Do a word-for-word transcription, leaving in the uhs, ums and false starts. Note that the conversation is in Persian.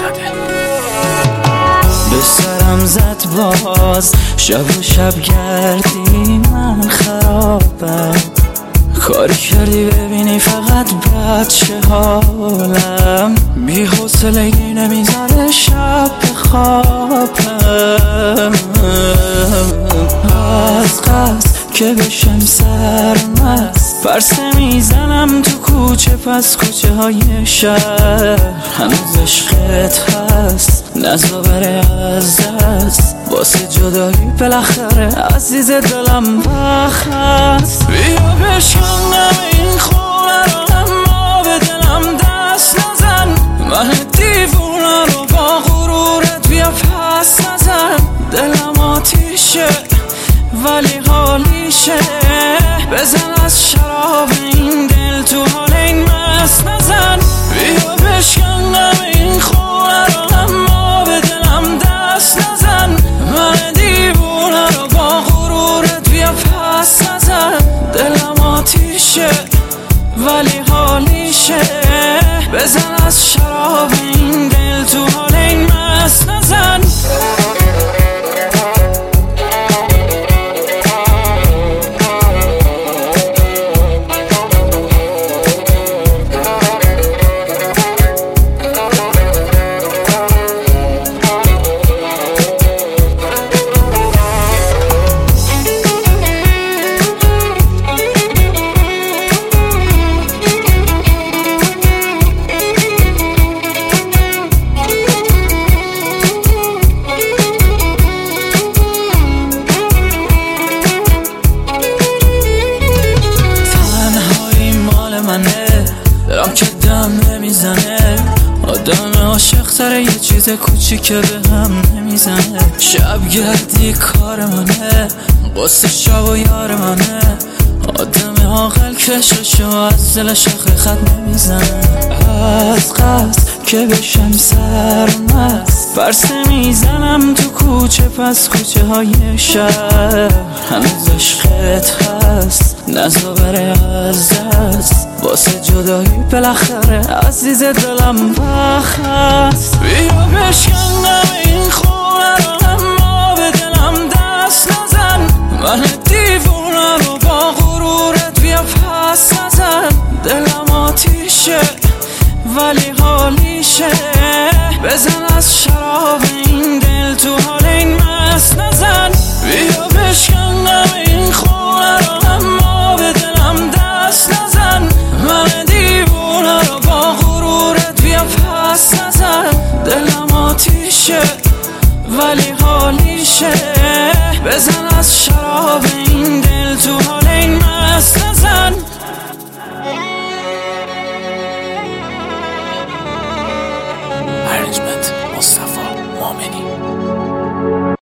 زده. به سرم زد باز شب و شب گردی من خرابم، کاری کردی ببینی فقط بد چه حالم، بی حوصلگی نمیذاره شب بخوابم، از قصد که بشم سرمست پرسه میزنم تو کوچه پس کوچه های شهر، هنوز عشقت هست نزا بره از دست، واسه جدایی بالاخره عزیز دلم وقت هست. بیا بشکنم این خونه رو اما به دلم دست نزن، من دیوونه رو با غرورت بیا پس نزن، دلم آتیشه ولی حالیشه، بزن از شراب این دل تو حال این مست نزن. بیا بشکنم این خونه رو اما به دلم دست نزن، من دیوونه رو با غرورت بیا پس نزن، دلم آتیشه ولی حالیشه، بزن از شراب این دل تو حال این مست نزن. دلم که دم نمیزنه، آدم عاشق سر یه چیز کوچیکه به هم نمیزنه، شب گردی کار منه، قصه شب و یار منه، آدم عاقل کششو از دلش آخه خط نمیزنه، از قصد که بشم سرمست پرسه میزنم تو کوچه پس کوچه های شهر، هنوز عشقت هست نزا بره از دست، واسه جدایی بالاخره عزیز دلم وقت هست. بیا بشکنم این خونه رو اما به دلم دست نزن، من دیوونه رو با غرورت بیا پس نزن، دلم آتیشه ولی حالیشه، بزن از شراب این دل تو حال این مست نزن. بیا بشکنم این خونه رو اما به دلم دست نزن، من دیوونه رو با غرورت بیا پس نزن، دلم آتیشه ولی حالیشه، بزن از شراب این دل تو حال این مست نزن. ارنجمنت مصطفی مومنی.